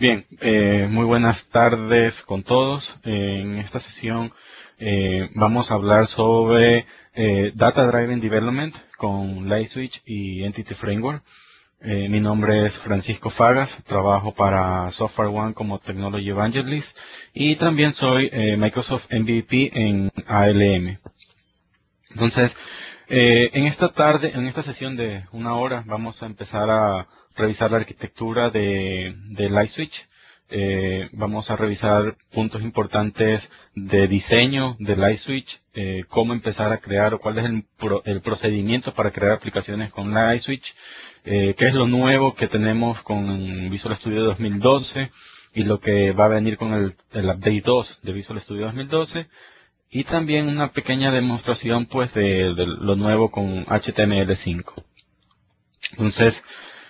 Bien, muy buenas tardes con todos. En esta sesión vamos a hablar sobre Data Driven Development con Lightswitch y Entity Framework. Mi nombre es Francisco Fagas, trabajo para Software One como Technology Evangelist y también soy Microsoft MVP en ALM. Entonces, en esta sesión de una hora, vamos a empezar a revisar la arquitectura de Lightswitch. Vamos a revisar puntos importantes de diseño de Lightswitch, cómo empezar a crear o cuál es el procedimiento para crear aplicaciones con Lightswitch, qué es lo nuevo que tenemos con Visual Studio 2012 y lo que va a venir con el Update 2 de Visual Studio 2012. Y también una pequeña demostración pues de lo nuevo con HTML5. Entonces,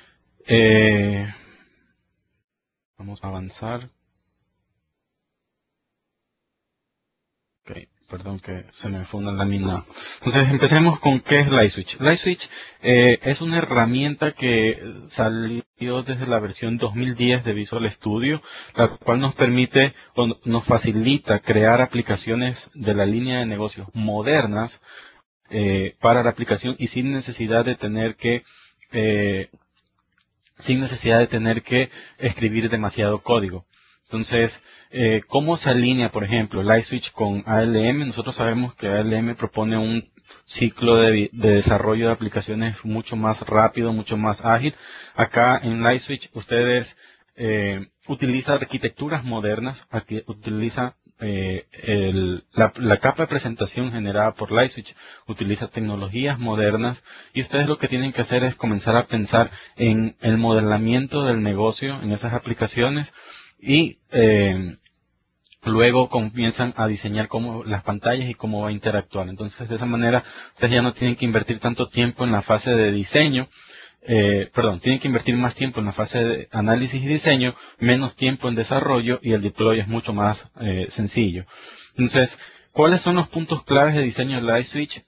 vamos a avanzar. Ok, perdón que se me fue una lámina. Entonces, empecemos con qué es Lightswitch. Lightswitch es una herramienta que salió desde la versión 2010 de Visual Studio, la cual nos permite o nos facilita crear aplicaciones de la línea de negocios modernas para la aplicación y sin necesidad de tener que escribir demasiado código. Entonces, ¿cómo se alinea, por ejemplo, Lightswitch con ALM? Nosotros sabemos que ALM propone un ciclo de desarrollo de aplicaciones mucho más rápido, mucho más ágil. Acá en Lightswitch ustedes utilizan arquitecturas modernas, utiliza la capa de presentación generada por Lightswitch, utiliza tecnologías modernas y ustedes lo que tienen que hacer es comenzar a pensar en el modelamiento del negocio en esas aplicaciones y luego comienzan a diseñar las pantallas y cómo va a interactuar. Entonces, de esa manera, ustedes ya no tienen que invertir tanto tiempo en la fase de diseño, tienen que invertir más tiempo en la fase de análisis y diseño, menos tiempo en desarrollo y el deploy es mucho más sencillo. Entonces, ¿cuáles son los puntos claves de diseño de Lightswitch?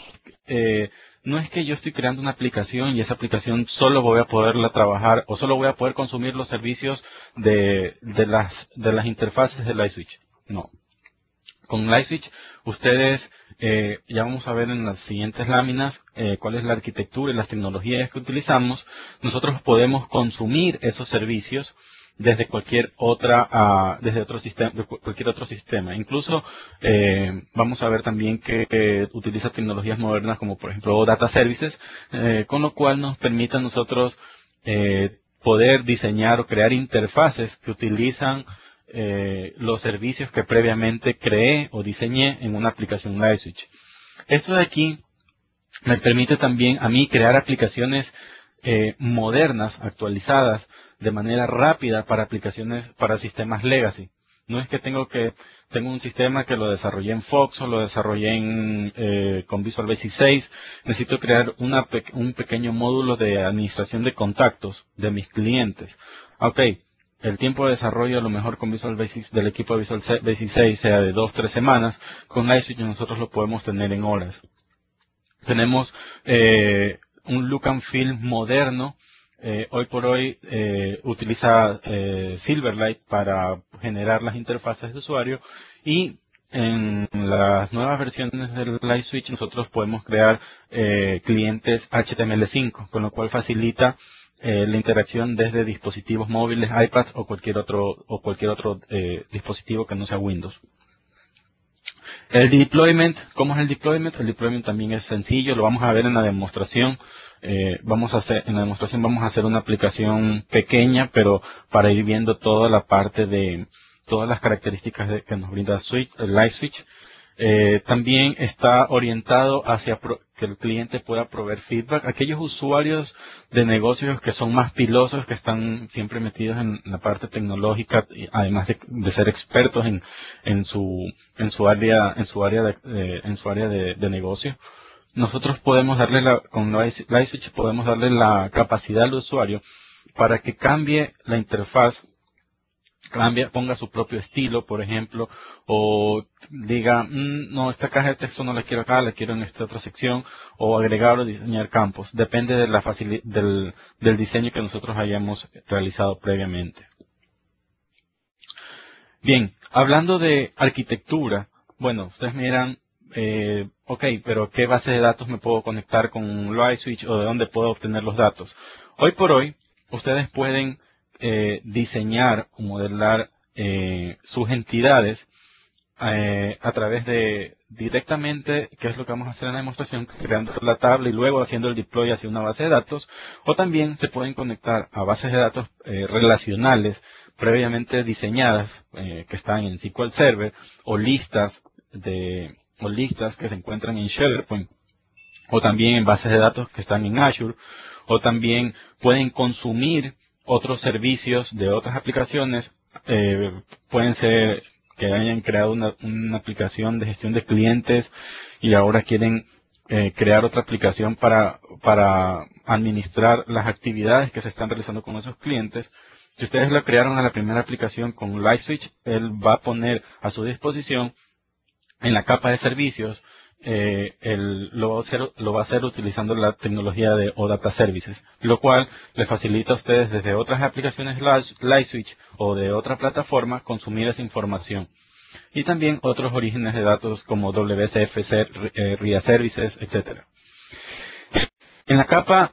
No es que yo estoy creando una aplicación y esa aplicación solo voy a poderla trabajar o solo voy a poder consumir los servicios de las interfaces de Lightswitch. No. Con Lightswitch ustedes, ya vamos a ver en las siguientes láminas cuál es la arquitectura y las tecnologías que utilizamos. Nosotros podemos consumir esos servicios desde cualquier cualquier otro sistema. Incluso vamos a ver también que utiliza tecnologías modernas como por ejemplo Data Services, con lo cual nos permite a nosotros poder diseñar o crear interfaces que utilizan los servicios que previamente creé o diseñé en una aplicación Lightswitch. Esto de aquí me permite también a mí crear aplicaciones modernas, actualizadas, de manera rápida para aplicaciones, para sistemas legacy. No es que tengo un sistema que lo desarrollé en Fox o lo desarrollé con Visual Basic 6. Necesito crear un pequeño módulo de administración de contactos de mis clientes. Ok, el tiempo de desarrollo a lo mejor con Visual Basic del equipo de Visual Basic 6 sea de 2-3 semanas. Con Lightswitch nosotros lo podemos tener en horas. Tenemos un look and feel moderno. Hoy por hoy utiliza Silverlight para generar las interfaces de usuario y en las nuevas versiones del Lightswitch nosotros podemos crear clientes HTML5, con lo cual facilita la interacción desde dispositivos móviles, iPads o cualquier otro dispositivo que no sea Windows. El deployment, ¿cómo es el deployment? El deployment también es sencillo, lo vamos a ver en la demostración. En la demostración vamos a hacer una aplicación pequeña, pero para ir viendo toda la parte de todas las características que nos brinda Lightswitch. También está orientado hacia que el cliente pueda proveer feedback. Aquellos usuarios de negocios que son más pilosos, que están siempre metidos en la parte tecnológica, además de ser expertos en su área de negocio. Nosotros podemos con Lightswitch podemos darle la capacidad al usuario para que cambie la interfaz, ponga su propio estilo, por ejemplo, o diga, no, esta caja de texto no la quiero acá, la quiero en esta otra sección, o agregar o diseñar campos. Depende de del diseño que nosotros hayamos realizado previamente. Bien, hablando de arquitectura, bueno, ustedes me dirán, ok, pero ¿qué base de datos me puedo conectar con LightSwitch o de dónde puedo obtener los datos? Hoy por hoy, ustedes pueden diseñar o modelar sus entidades a través de directamente, que es lo que vamos a hacer en la demostración, creando la tabla y luego haciendo el deploy hacia una base de datos, o también se pueden conectar a bases de datos relacionales previamente diseñadas que están en SQL Server o listas que se encuentran en SharePoint o también en bases de datos que están en Azure, o también pueden consumir otros servicios de otras aplicaciones, pueden ser que hayan creado una aplicación de gestión de clientes y ahora quieren crear otra aplicación para administrar las actividades que se están realizando con esos clientes. Si ustedes la crearon a la primera aplicación con LightSwitch, él va a poner a su disposición en la capa de servicios, lo va a hacer utilizando la tecnología de OData Services, lo cual le facilita a ustedes desde otras aplicaciones LightSwitch o de otra plataforma consumir esa información. Y también otros orígenes de datos como WCF, RIA Services, etc. En la capa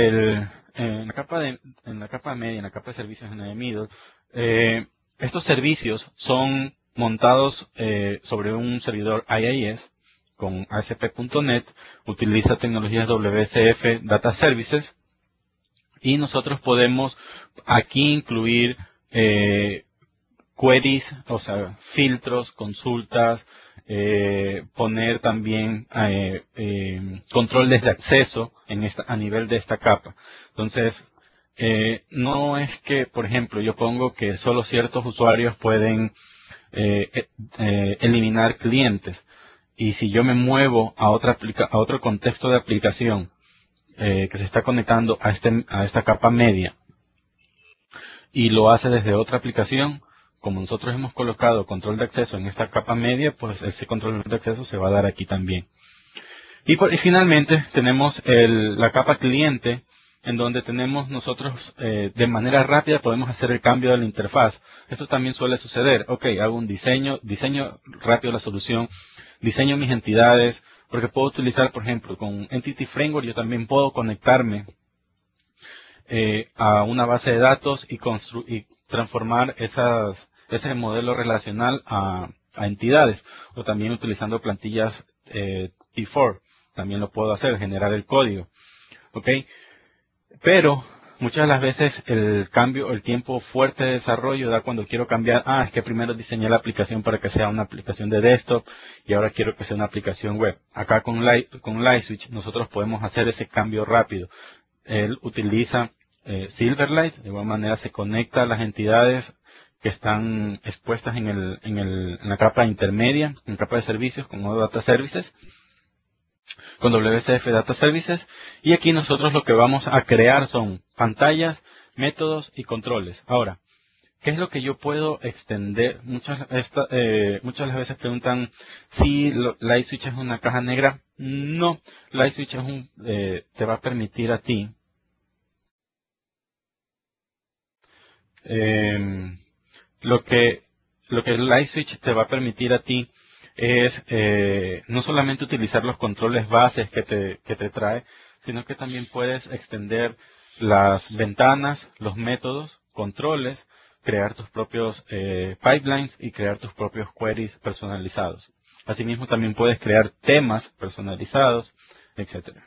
en la capa media, en la capa de servicios en el middle, estos servicios son montados sobre un servidor IIS con ASP.NET, utiliza tecnologías WCF Data Services y nosotros podemos aquí incluir queries, o sea, filtros, consultas, poner también controles de acceso a nivel de esta capa. Entonces, no es que, por ejemplo, yo pongo que solo ciertos usuarios pueden eliminar clientes. Y si yo me muevo a otro contexto de aplicación que se está conectando a esta capa media y lo hace desde otra aplicación, como nosotros hemos colocado control de acceso en esta capa media, pues ese control de acceso se va a dar aquí también. Y finalmente tenemos la capa cliente, en donde tenemos nosotros de manera rápida podemos hacer el cambio de la interfaz. Esto también suele suceder. Ok, hago un diseño rápido la solución, diseño mis entidades, porque puedo utilizar, por ejemplo, con Entity Framework yo también puedo conectarme a una base de datos y transformar ese modelo relacional a entidades, o también utilizando plantillas T4, también lo puedo hacer, generar el código. ¿Ok? Pero muchas de las veces el tiempo fuerte de desarrollo da cuando quiero cambiar, es que primero diseñé la aplicación para que sea una aplicación de desktop y ahora quiero que sea una aplicación web. Acá con LightSwitch nosotros podemos hacer ese cambio rápido. Él utiliza Silverlight, de igual manera se conecta a las entidades que están expuestas en la capa intermedia, en la capa de servicios con OData Services, con WCF Data Services, y aquí nosotros lo que vamos a crear son pantallas, métodos y controles. Ahora, ¿qué es lo que yo puedo extender? Muchas de las veces preguntan si LightSwitch es una caja negra. No, LightSwitch te va a permitir a ti lo que el LightSwitch te va a permitir a ti es no solamente utilizar los controles bases que te trae, sino que también puedes extender las ventanas, los métodos, controles, crear tus propios pipelines y crear tus propios queries personalizados. Asimismo, también puedes crear temas personalizados, etcétera.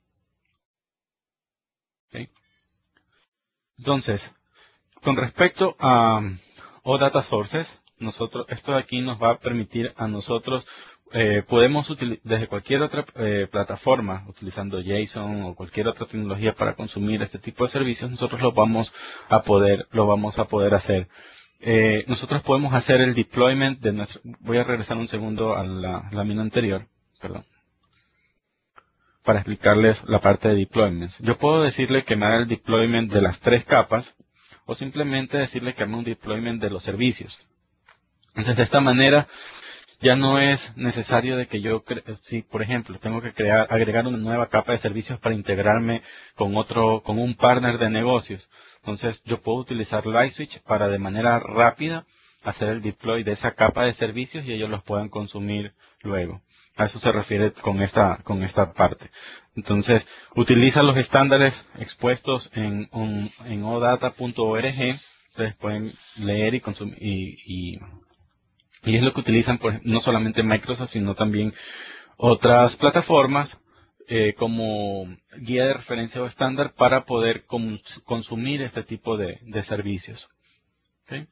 ¿Okay? Entonces, con respecto a OData Sources, esto de aquí nos va a permitir a nosotros, podemos desde cualquier otra plataforma, utilizando JSON o cualquier otra tecnología para consumir este tipo de servicios, nosotros lo vamos a poder hacer. Nosotros podemos hacer el deployment de nuestro. Voy a regresar un segundo a la lámina anterior, perdón, para explicarles la parte de deployments. Yo puedo decirle que me haga el deployment de las 3 capas, o simplemente decirle que haga un deployment de los servicios. Entonces, de esta manera, ya no es necesario de que si por ejemplo tengo que agregar una nueva capa de servicios para integrarme con un partner de negocios. Entonces, yo puedo utilizar LightSwitch para de manera rápida hacer el deploy de esa capa de servicios y ellos los puedan consumir luego. A eso se refiere con esta parte. Entonces, utiliza los estándares expuestos en odata.org. Ustedes pueden leer y consumir y es lo que utilizan no solamente Microsoft, sino también otras plataformas como guía de referencia o estándar para poder consumir este tipo de servicios. ¿Okay?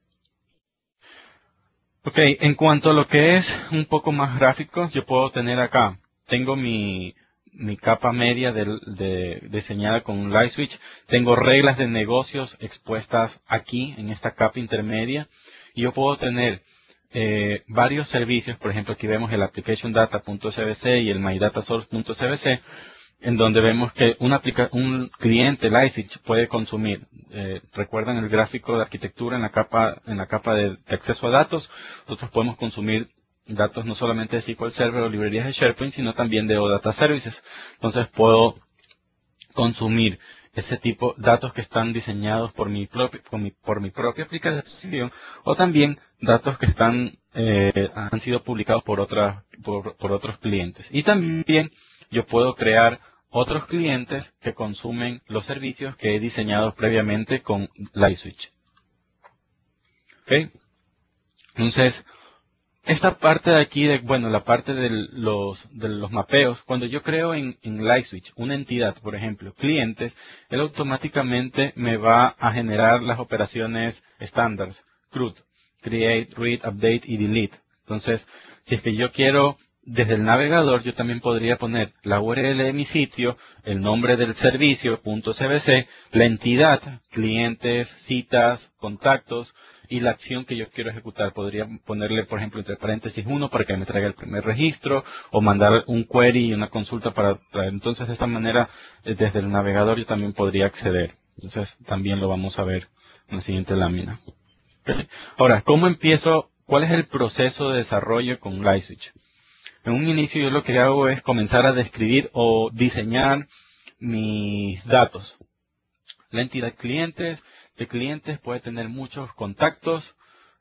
Ok, en cuanto a lo que es un poco más gráfico, yo puedo tener acá, tengo mi capa media diseñada con un light switch, tengo reglas de negocios expuestas aquí en esta capa intermedia y yo puedo tener varios servicios, por ejemplo aquí vemos el applicationdata.cbc y el mydatasource.cbc, en donde vemos que un cliente Lightswitch puede consumir. ¿Recuerdan el gráfico de arquitectura en la capa de acceso a datos? Nosotros podemos consumir datos no solamente de SQL Server o librerías de SharePoint, sino también de OData Services. Entonces puedo consumir ese tipo de datos que están diseñados por mi propia aplicación o también datos que han sido publicados por otros clientes. Y también yo puedo crear otros clientes que consumen los servicios que he diseñado previamente con Lightswitch. ¿Okay? Entonces, esta parte de aquí, la parte de los mapeos, cuando yo creo en Lightswitch una entidad, por ejemplo, clientes, él automáticamente me va a generar las operaciones estándares, CRUD, Create, Read, Update y Delete. Entonces, si es que yo quiero, desde el navegador, yo también podría poner la URL de mi sitio, el nombre del servicio, .cbc, la entidad, clientes, citas, contactos, y la acción que yo quiero ejecutar. Podría ponerle, por ejemplo, entre paréntesis 1 para que me traiga el primer registro o mandar un query y una consulta para traer. Entonces, de esta manera, desde el navegador yo también podría acceder. Entonces, también lo vamos a ver en la siguiente lámina. ¿Okay? Ahora, ¿cómo empiezo? ¿Cuál es el proceso de desarrollo con Lightswitch? En un inicio yo lo que hago es comenzar a describir o diseñar mis datos. La entidad de clientes puede tener muchos contactos.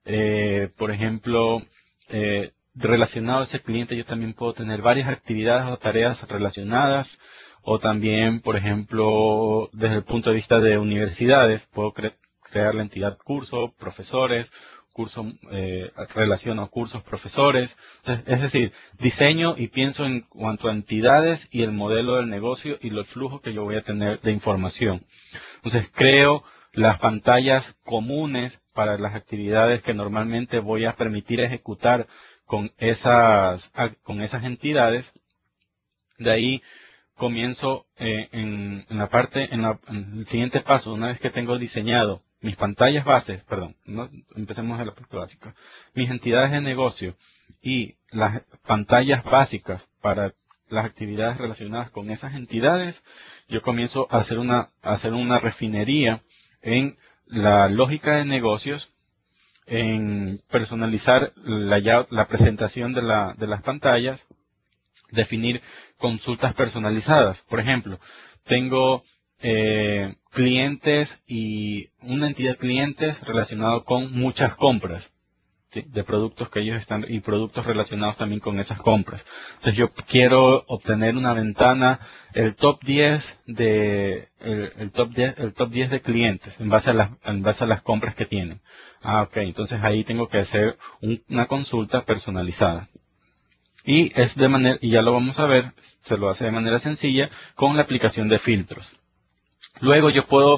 Por ejemplo, relacionado a ese cliente yo también puedo tener varias actividades o tareas relacionadas. O también, por ejemplo, desde el punto de vista de universidades, puedo crear la entidad curso, profesores, curso relaciono cursos, profesores. Es decir, diseño y pienso en cuanto a entidades y el modelo del negocio y los flujos que yo voy a tener de información. Entonces creo las pantallas comunes para las actividades que normalmente voy a permitir ejecutar con esas entidades. De ahí comienzo en el siguiente paso, una vez que tengo diseñado mis pantallas bases, empecemos de la parte básica, mis entidades de negocio y las pantallas básicas para las actividades relacionadas con esas entidades, yo comienzo a hacer una refinería en la lógica de negocios, en personalizar la presentación de las pantallas, definir consultas personalizadas. Por ejemplo, tengo clientes y una entidad de clientes relacionado con muchas compras, ¿sí?, de productos que ellos están y productos relacionados también con esas compras. Entonces yo quiero obtener una ventana, el top 10 de clientes en base a las compras que tienen. Ok, entonces ahí tengo que hacer una consulta personalizada. Y ya lo vamos a ver, se lo hace de manera sencilla con la aplicación de filtros. Luego yo puedo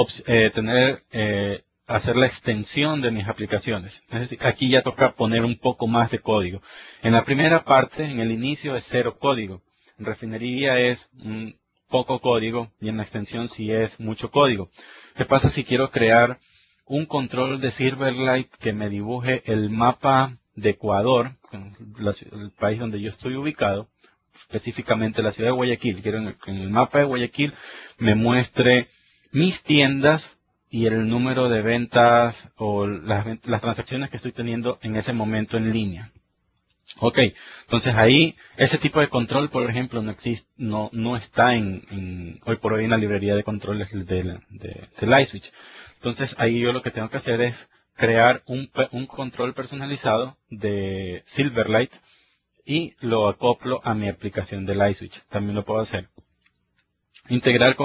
hacer la extensión de mis aplicaciones. Es decir, aquí ya toca poner un poco más de código. En la primera parte, en el inicio, es 0 código. En refinería es poco código y en la extensión sí es mucho código. ¿Qué pasa si quiero crear un control de Silverlight que me dibuje el mapa de Ecuador, el país donde yo estoy ubicado, específicamente la ciudad de Guayaquil? Quiero que en el mapa de Guayaquil me muestre mis tiendas y el número de ventas o las transacciones que estoy teniendo en ese momento en línea. Ok, entonces ahí ese tipo de control, por ejemplo, no existe, no está hoy por hoy en la librería de controles de Lightswitch. Entonces ahí yo lo que tengo que hacer es crear un control personalizado de Silverlight y lo acoplo a mi aplicación del iSwitch. También lo puedo hacer. Integrar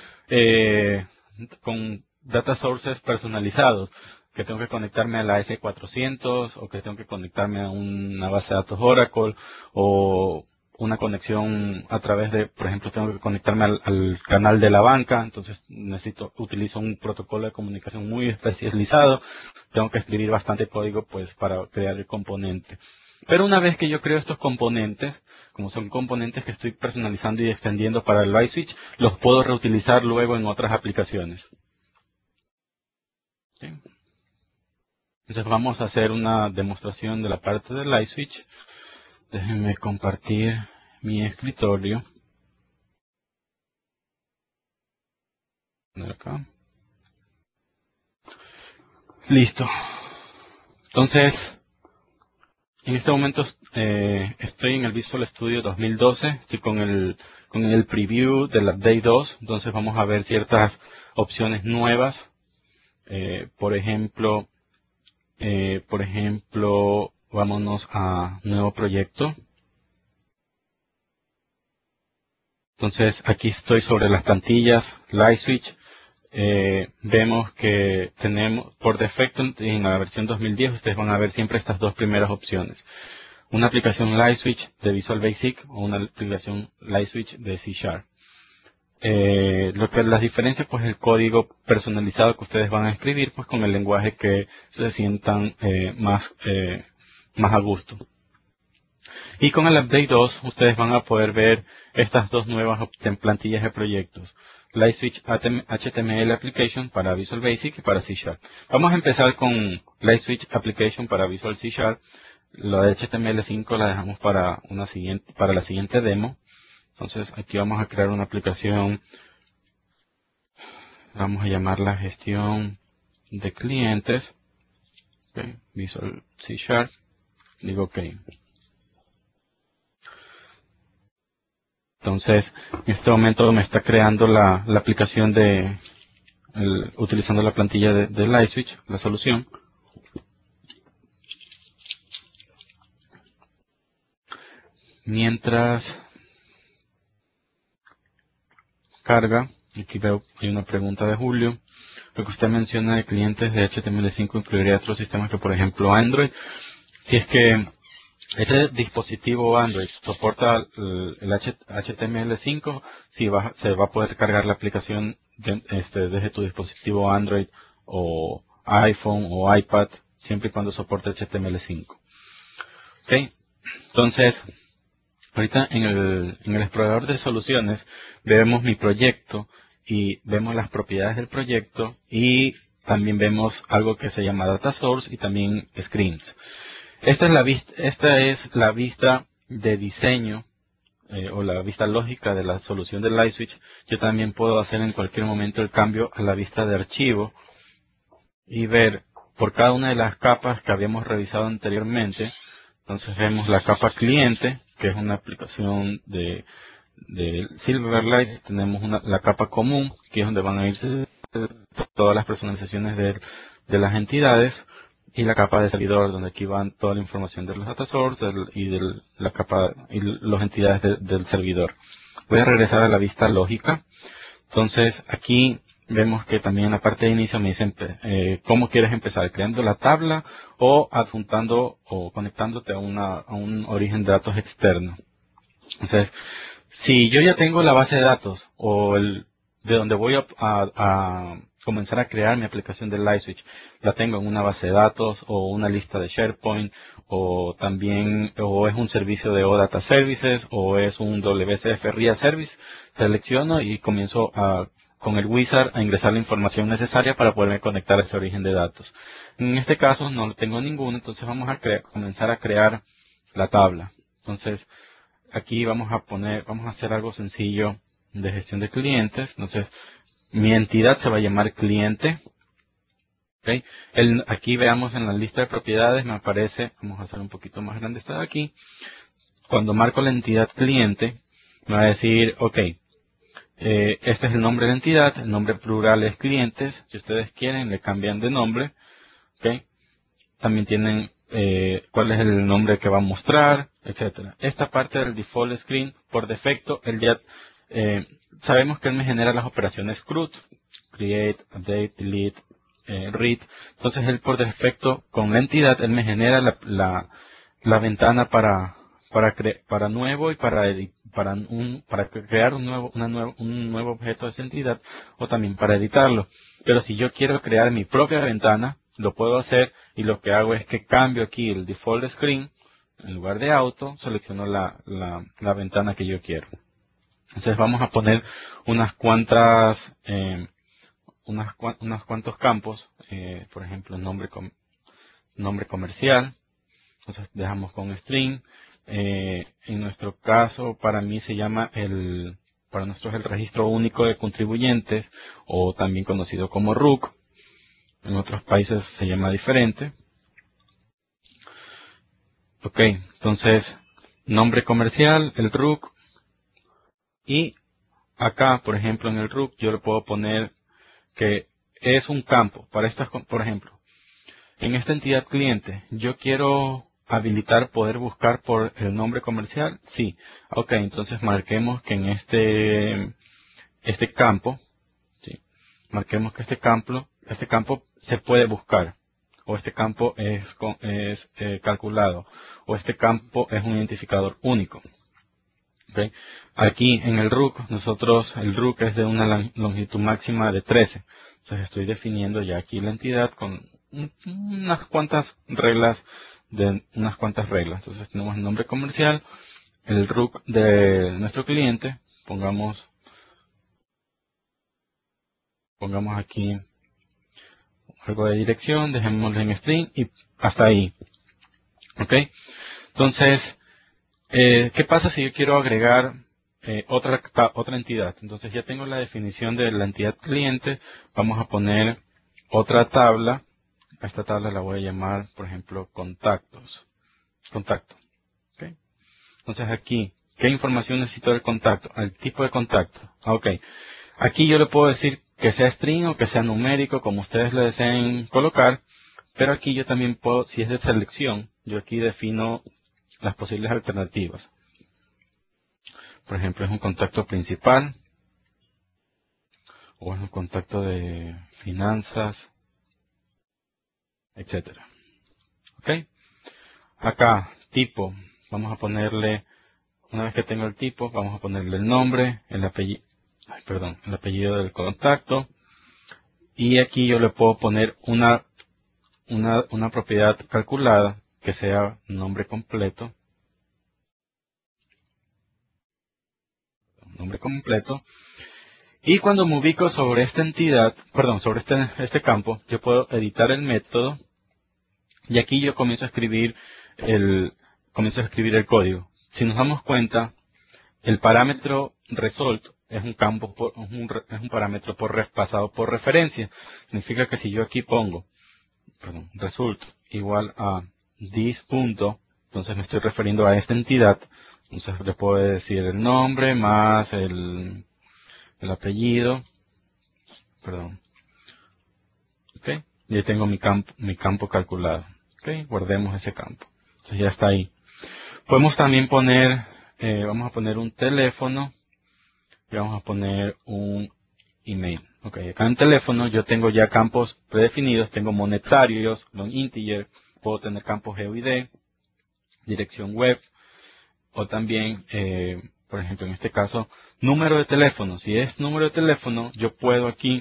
con data sources personalizados, que tengo que conectarme a la S400 o que tengo que conectarme a una base de datos Oracle o una conexión a través de, por ejemplo, tengo que conectarme al canal de la banca, entonces utilizo un protocolo de comunicación muy especializado, tengo que escribir bastante código pues para crear el componente. Pero una vez que yo creo estos componentes, como son componentes que estoy personalizando y extendiendo para el iSwitch, los puedo reutilizar luego en otras aplicaciones. ¿Sí? Entonces vamos a hacer una demostración de la parte del iSwitch. Déjenme compartir mi escritorio. Acá. Listo. Entonces, en este momento estoy en el Visual Studio 2012. Estoy con el preview del Update 2. Entonces vamos a ver ciertas opciones nuevas. Por ejemplo, vámonos a nuevo proyecto. Entonces, aquí estoy sobre las plantillas, iSwitch. Vemos que tenemos, por defecto, en la versión 2010, ustedes van a ver siempre estas dos primeras opciones. Una aplicación iSwitch de Visual Basic o una aplicación iSwitch de C#. Las diferencias, pues el código personalizado que ustedes van a escribir, pues con el lenguaje que se sientan más a gusto. Y con el Update 2, ustedes van a poder ver estas dos nuevas plantillas de proyectos. iSwitch HTML Application para Visual Basic y para C#. Vamos a empezar con iSwitch Application para Visual C#. Lo de HTML5 la dejamos para la siguiente demo. Entonces aquí vamos a crear una aplicación. Vamos a llamarla gestión de clientes. Okay. Visual C#. Digo OK. Entonces, en este momento me está creando la aplicación utilizando la plantilla del iSwitch, la solución. Mientras carga, aquí veo hay una pregunta de Julio. Lo que usted menciona de clientes de HTML5 incluiría otros sistemas que, por ejemplo, Android. Si es que ese dispositivo Android soporta el HTML5, sí se va a poder cargar la aplicación desde tu dispositivo Android o iPhone o iPad, siempre y cuando soporte HTML5. ¿Okay? Entonces, ahorita en el explorador de soluciones vemos mi proyecto y vemos las propiedades del proyecto y también vemos algo que se llama Data Source y también Screens. Esta es la vista de diseño o la vista lógica de la solución del iSwitch. Yo también puedo hacer en cualquier momento el cambio a la vista de archivo y ver por cada una de las capas que habíamos revisado anteriormente. Entonces vemos la capa cliente, que es una aplicación de Silverlight. Tenemos la capa común, que es donde van a irse todas las personalizaciones de las entidades. Y la capa de servidor, donde aquí van toda la información de los data sources y de la capa y las entidades del servidor. Voy a regresar a la vista lógica. Entonces, aquí vemos que también en la parte de inicio me dicen cómo quieres empezar, creando la tabla o adjuntando o conectándote a un origen de datos externo. Entonces, si yo ya tengo la base de datos o de donde voy a comenzar a crear mi aplicación del iSwitch, la tengo en una base de datos o una lista de SharePoint o es un servicio de OData Services o es un WCF RIA Service, selecciono y comienzo con el wizard a ingresar la información necesaria para poderme conectar a ese origen de datos. En este caso no tengo ninguno, entonces vamos a comenzar a crear la tabla. Entonces, aquí vamos a hacer algo sencillo de gestión de clientes. Entonces, mi entidad se va a llamar cliente. ¿Okay? Aquí veamos en la lista de propiedades, me aparece, vamos a hacer un poquito más grande esta de aquí. Cuando marco la entidad cliente, me va a decir, ok, este es el nombre de la entidad, el nombre plural es clientes. Si ustedes quieren, le cambian de nombre. ¿ok? También tienen cuál es el nombre que va a mostrar, etcétera. Esta parte del default screen, por defecto, él ya sabemos que él me genera las operaciones CRUD, create, update, delete, read. Entonces él por defecto, con la entidad, él me genera la ventana para nuevo y para crear un nuevo objeto de esa entidad, o también para editarlo. Pero si yo quiero crear mi propia ventana, lo puedo hacer, y lo que hago es que cambio aquí el default screen. En lugar de auto, selecciono la ventana que yo quiero. Entonces vamos a poner unas cuantas unos cuantos campos, por ejemplo, nombre comercial. Entonces dejamos con string. En nuestro caso, para mí se llama para nosotros el registro único de contribuyentes, o también conocido como RUC. En otros países se llama diferente. Ok, entonces nombre comercial, el RUC. Y acá, por ejemplo, en el RUC yo le puedo poner que es un campo. Para estas, por ejemplo, en esta entidad cliente, yo quiero habilitar poder buscar por el nombre comercial. Sí. Ok, entonces marquemos que en este campo, ¿sí? Marquemos que este campo se puede buscar, o este campo es calculado, o este campo es un identificador único. ¿Okay? Aquí en el RUC, el RUC es de una longitud máxima de 13. Entonces estoy definiendo ya aquí la entidad con unas cuantas reglas. Entonces tenemos el nombre comercial, el RUC de nuestro cliente. Pongamos aquí algo de dirección, dejémoslo en string y hasta ahí. ¿Ok? Entonces, ¿qué pasa si yo quiero agregar otra entidad? Entonces ya tengo la definición de la entidad cliente. Vamos a poner otra tabla. A esta tabla la voy a llamar, por ejemplo, contactos. Contacto. ¿Okay? Entonces aquí, ¿qué información necesito del contacto? El tipo de contacto. Ok. Aquí yo le puedo decir que sea string o que sea numérico, como ustedes le deseen colocar. Pero aquí yo también puedo, si es de selección, yo aquí defino las posibles alternativas. Por ejemplo, es un contacto principal, o es un contacto de finanzas, etcétera. ¿Ok? Acá, tipo, vamos a ponerle, una vez que tengo el tipo, vamos a ponerle el nombre, el apellido del contacto. Y aquí yo le puedo poner una propiedad calculada que sea nombre completo. Nombre completo. Y cuando me ubico sobre esta entidad, perdón, sobre este campo, yo puedo editar el método. Y aquí yo comienzo a escribir el código. Si nos damos cuenta, el parámetro result es un parámetro pasado por referencia. Significa que si yo aquí pongo, result igual a this punto, entonces me estoy refiriendo a esta entidad. Entonces le puedo decir el nombre más el apellido, perdón. ¿Ok? Y ahí tengo mi campo calculado. ¿Ok? Guardemos ese campo. Entonces ya está ahí. Podemos también poner, vamos a poner un teléfono y vamos a poner un email. Ok, acá en teléfono yo tengo ya campos predefinidos, tengo monetarios, long integer, puedo tener campos GeoID, dirección web, o también, por ejemplo, en este caso, número de teléfono. Si es número de teléfono, yo puedo aquí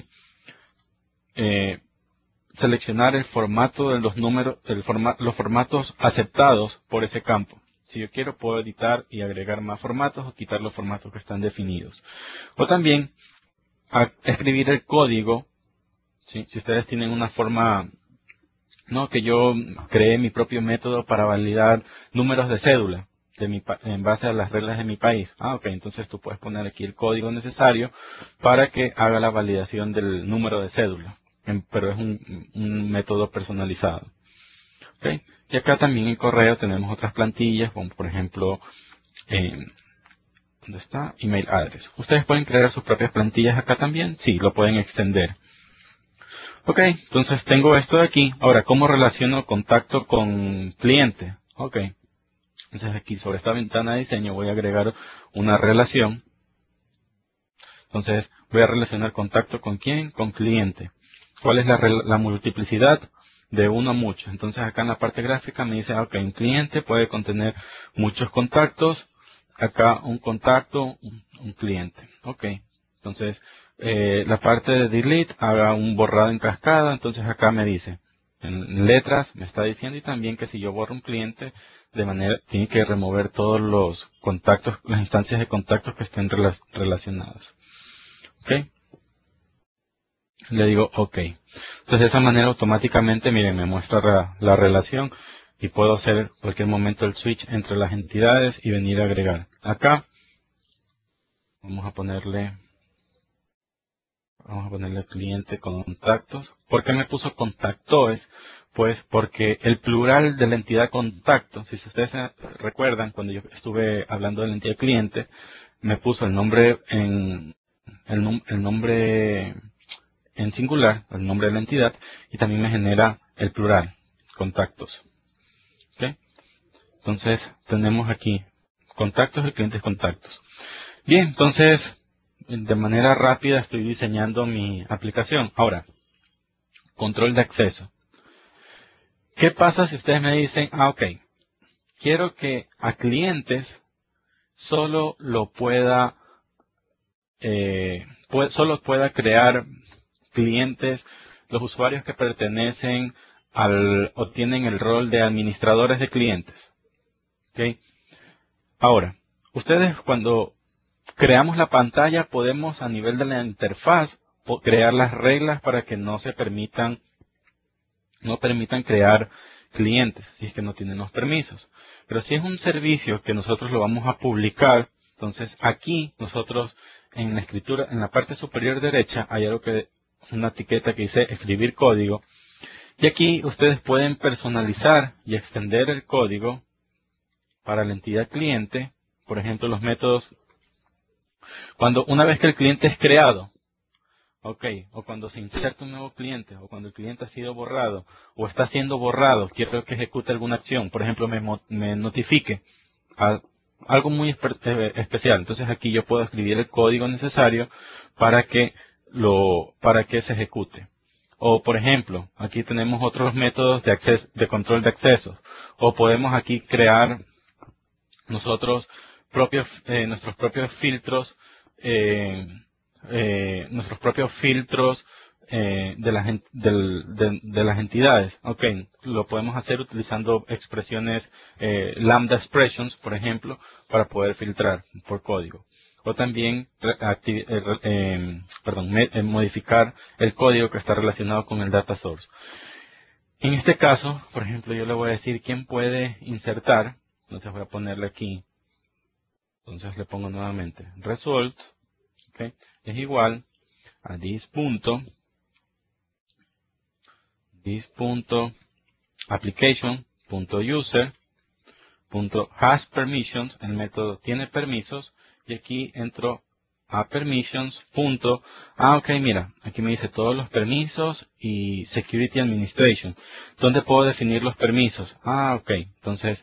seleccionar el formato de los números, los formatos aceptados por ese campo. Si yo quiero, puedo editar y agregar más formatos o quitar los formatos que están definidos. O también escribir el código. ¿Sí? Si ustedes tienen una forma, no, que yo creé mi propio método para validar números de cédula en base a las reglas de mi país. Ok, entonces tú puedes poner aquí el código necesario para que haga la validación del número de cédula. Pero es un método personalizado. ¿Okay? Y acá también en correo tenemos otras plantillas, como por ejemplo, ¿dónde está? Email address. ¿Ustedes pueden crear sus propias plantillas acá también? Sí, lo pueden extender. Ok, entonces tengo esto de aquí. Ahora, ¿cómo relaciono contacto con cliente? Ok, entonces aquí sobre esta ventana de diseño voy a agregar una relación. Entonces voy a relacionar contacto con quién, con cliente. ¿Cuál es la multiplicidad? De uno a muchos. Entonces acá en la parte gráfica me dice, ok, un cliente puede contener muchos contactos. Acá un contacto, un cliente. Ok, entonces la parte de delete haga un borrado en cascada. Entonces acá me dice, en letras me está diciendo y también que si yo borro un cliente, de manera, tiene que remover todos los contactos, las instancias de contactos que estén relacionadas. ¿Ok? Le digo OK. Entonces de esa manera automáticamente, miren, me muestra la relación y puedo hacer en cualquier momento el switch entre las entidades y venir a agregar. Acá vamos a ponerle cliente contactos. ¿Por qué me puso contactos? Pues porque el plural de la entidad contacto, si ustedes recuerdan, cuando yo estuve hablando de la entidad cliente, me puso el nombre el nombre en singular, el nombre de la entidad, y también me genera el plural, contactos. ¿Ok? Entonces, tenemos aquí contactos y clientes contactos. Bien, entonces, de manera rápida estoy diseñando mi aplicación. Ahora, control de acceso. ¿Qué pasa si ustedes me dicen, ok, quiero que a clientes solo lo solo pueda crear clientes, los usuarios que pertenecen o tienen el rol de administradores de clientes? ¿Ok? Ahora, ustedes cuando creamos la pantalla podemos a nivel de la interfaz crear las reglas para que no permitan crear clientes si es que no tienen los permisos. Pero si es un servicio que nosotros lo vamos a publicar, entonces aquí nosotros en la escritura, en la parte superior derecha, hay una etiqueta que dice escribir código. Y aquí ustedes pueden personalizar y extender el código para la entidad cliente. Por ejemplo, los métodos, una vez que el cliente es creado, ok, o cuando se inserta un nuevo cliente, o cuando el cliente ha sido borrado, o está siendo borrado, quiero que ejecute alguna acción, por ejemplo, me notifique a- algo muy especial. Entonces aquí yo puedo escribir el código necesario para para que se ejecute. O por ejemplo, aquí tenemos otros métodos de control de acceso. O podemos aquí crear nosotros nuestros propios filtros, eh, de las entidades. Ok, lo podemos hacer utilizando expresiones lambda expressions, por ejemplo, para poder filtrar por código. O también modificar el código que está relacionado con el data source. En este caso, por ejemplo, yo le voy a decir quién puede insertar. Entonces voy a ponerle aquí. Entonces le pongo nuevamente result, ¿ok? Es igual a this.application.user.has_permissions. El método tiene permisos y aquí entro a permissions. Ok, mira, aquí me dice todos los permisos y security administration. ¿Dónde puedo definir los permisos? Ok, entonces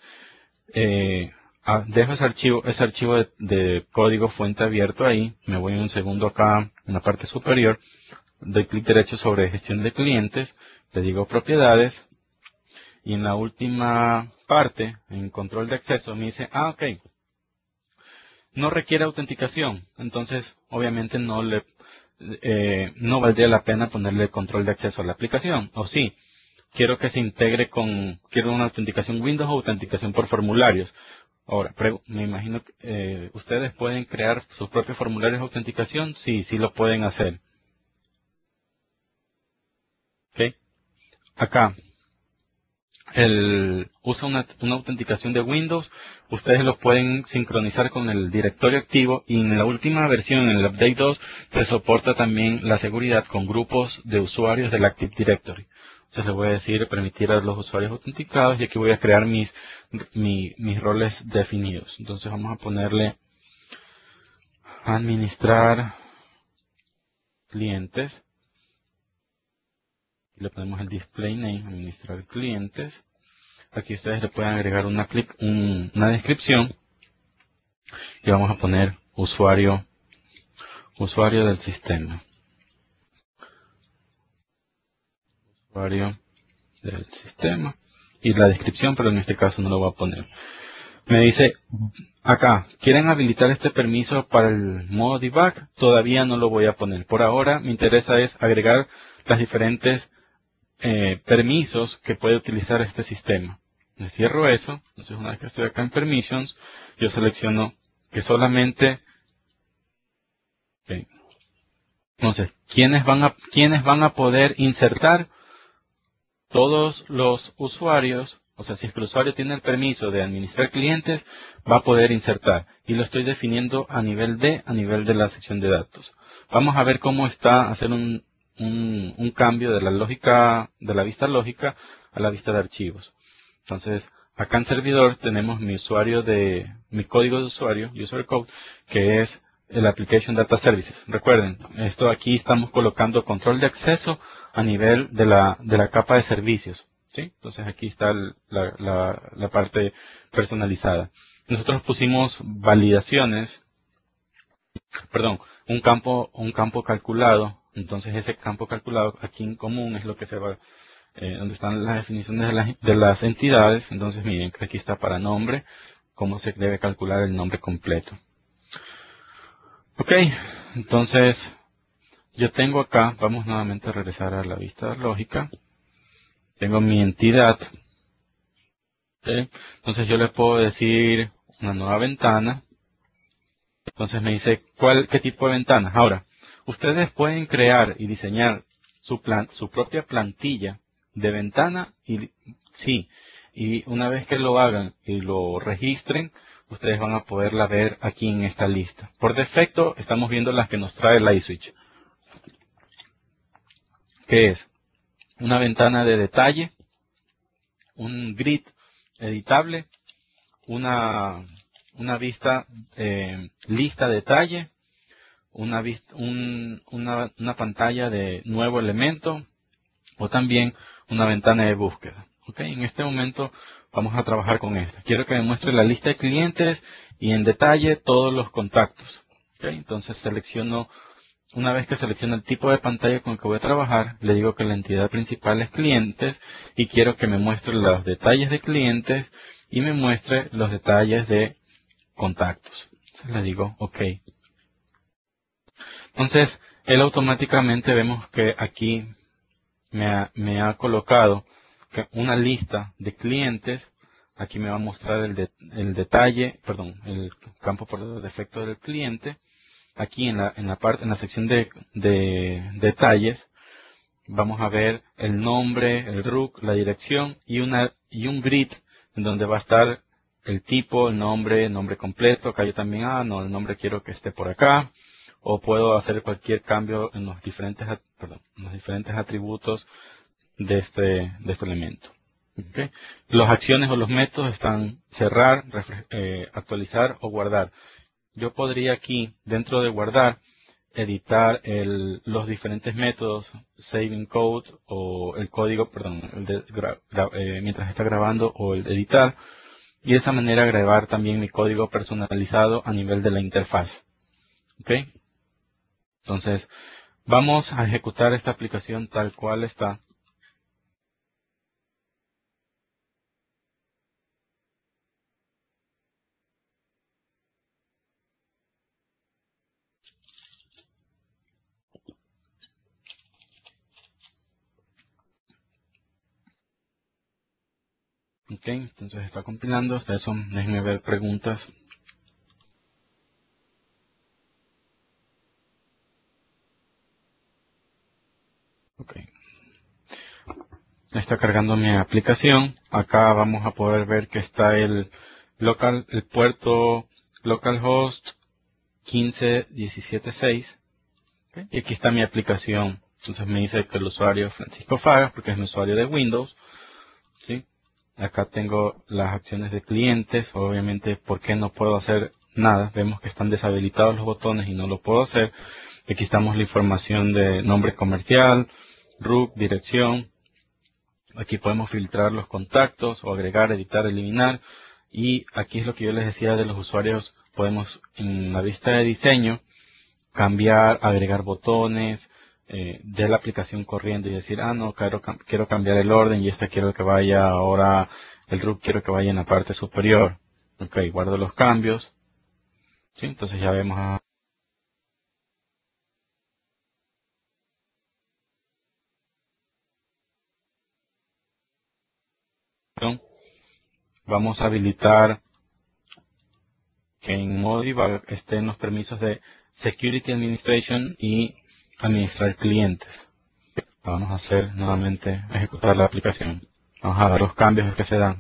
dejo ese archivo de código fuente abierto ahí. Me voy un segundo acá en la parte superior. Doy clic derecho sobre gestión de clientes. Le digo propiedades. Y en la última parte, en control de acceso, me dice, ok, no requiere autenticación. Entonces, obviamente no valdría la pena ponerle control de acceso a la aplicación. O sí, quiero que se integre quiero una autenticación Windows o autenticación por formularios. Ahora, me imagino que ustedes pueden crear sus propios formularios de autenticación. Sí, sí lo pueden hacer. ¿Ok? Acá, usa una autenticación de Windows. Ustedes lo pueden sincronizar con el directorio activo y en la última versión, en el Update 2, se soporta también la seguridad con grupos de usuarios del Active Directory. Entonces le voy a decir permitir a los usuarios autenticados y aquí voy a crear mis roles definidos. Entonces vamos a ponerle administrar clientes. Le ponemos el display name, administrar clientes. Aquí ustedes le pueden agregar una descripción y vamos a poner usuario del sistema. Usuario del sistema. Y la descripción, pero en este caso no lo voy a poner. Me dice acá, ¿quieren habilitar este permiso para el modo debug? Todavía no lo voy a poner. Por ahora me interesa es agregar las diferentes permisos que puede utilizar este sistema. Me cierro eso. Entonces una vez que estoy acá en Permissions, yo selecciono que solamente... Okay. Entonces, ¿quiénes van a poder insertar? Todos los usuarios. O sea, si es que el usuario tiene el permiso de administrar clientes, va a poder insertar. Y lo estoy definiendo a nivel de la sección de datos. Vamos a ver cómo está hacer un cambio de la lógica, de la vista lógica a la vista de archivos. Entonces, acá en servidor tenemos mi código de usuario, user code, que es el Application Data Services. Recuerden, esto aquí estamos colocando control de acceso a nivel de la capa de servicios. ¿Sí? Entonces aquí está la parte personalizada. Nosotros pusimos validaciones, perdón, un campo calculado. Entonces ese campo calculado aquí en común es lo que se va, donde están las definiciones de las entidades. Entonces miren que aquí está para nombre, cómo se debe calcular el nombre completo. Ok, entonces yo tengo acá, vamos nuevamente a regresar a la vista lógica. Tengo mi entidad. ¿Sí? Entonces yo le puedo decir una nueva ventana. Entonces me dice qué tipo de ventana. Ahora, ustedes pueden crear y diseñar su propia plantilla de ventana y sí. Y una vez que lo hagan y lo registren, ustedes van a poderla ver aquí en esta lista. Por defecto estamos viendo las que nos trae Lightswitch. ¿Qué es? Una ventana de detalle, un grid editable, una vista lista detalle, una pantalla de nuevo elemento o también una ventana de búsqueda. ¿Okay? En este momento vamos a trabajar con esto. Quiero que me muestre la lista de clientes y en detalle todos los contactos. ¿Okay? Entonces selecciono, una vez que selecciono el tipo de pantalla con el que voy a trabajar, le digo que la entidad principal es clientes y quiero que me muestre los detalles de clientes y me muestre los detalles de contactos. Entonces le digo OK. Entonces, él automáticamente vemos que aquí me ha colocado una lista de clientes. Aquí me va a mostrar el detalle, perdón, el campo por defecto del cliente. Aquí en la sección de detalles vamos a ver el nombre, el RUC, la dirección y un grid en donde va a estar el tipo, el nombre completo. Acá yo también, el nombre quiero que esté por acá. O puedo hacer cualquier cambio en los diferentes atributos de este elemento. ¿Okay? Las acciones o los métodos están cerrar, actualizar o guardar. Yo podría aquí, dentro de guardar, editar los diferentes métodos, saving code o el código, perdón, mientras está grabando o el editar. Y de esa manera grabar también mi código personalizado a nivel de la interfaz. ¿Ok? Entonces, vamos a ejecutar esta aplicación tal cual está. Ok, entonces está compilando. Hasta eso, déjenme ver preguntas. Ok. Está cargando mi aplicación. Acá vamos a poder ver que está el puerto localhost 15176. ¿Okay? Y aquí está mi aplicación. Entonces me dice que el usuario es Francisco Fagas, porque es mi usuario de Windows. ¿Sí? Acá tengo las acciones de clientes. Obviamente, ¿por qué no puedo hacer nada? Vemos que están deshabilitados los botones y no lo puedo hacer. Aquí estamos la información de nombre comercial, RUC, dirección. Aquí podemos filtrar los contactos o agregar, editar, eliminar. Y aquí es lo que yo les decía de los usuarios. Podemos en la vista de diseño cambiar, agregar botones de la aplicación corriendo y decir, ah, no, quiero cambiar el orden y este quiero que vaya ahora, el root quiero que vaya en la parte superior. Ok, guardo los cambios. ¿Sí? Entonces ya vemos vamos a habilitar que en Modi estén los permisos de Security Administration y administrar clientes. Vamos a hacer nuevamente, ejecutar la aplicación. Vamos a ver los cambios que se dan.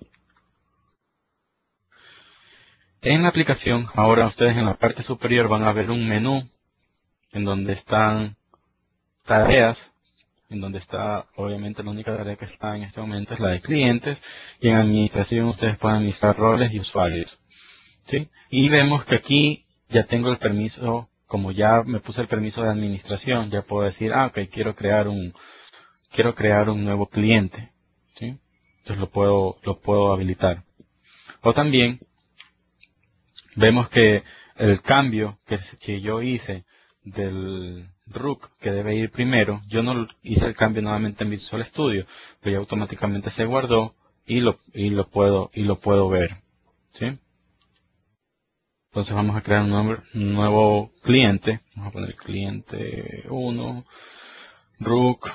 En la aplicación, ahora ustedes en la parte superior van a ver un menú en donde están tareas, en donde está, obviamente la única tarea que está en este momento es la de clientes, y en administración ustedes pueden administrar roles y usuarios. ¿Sí? Y vemos que aquí ya tengo el permiso, como ya me puse el permiso de administración, ya puedo decir, ah, ok, quiero crear un nuevo cliente. ¿Sí? Entonces lo puedo habilitar. O también vemos que el cambio que yo hice del root que debe ir primero, yo no hice el cambio nuevamente en Visual Studio, pero ya automáticamente se guardó y lo puedo ver. ¿Sí? Entonces vamos a crear un nuevo cliente. Vamos a poner cliente 1, root,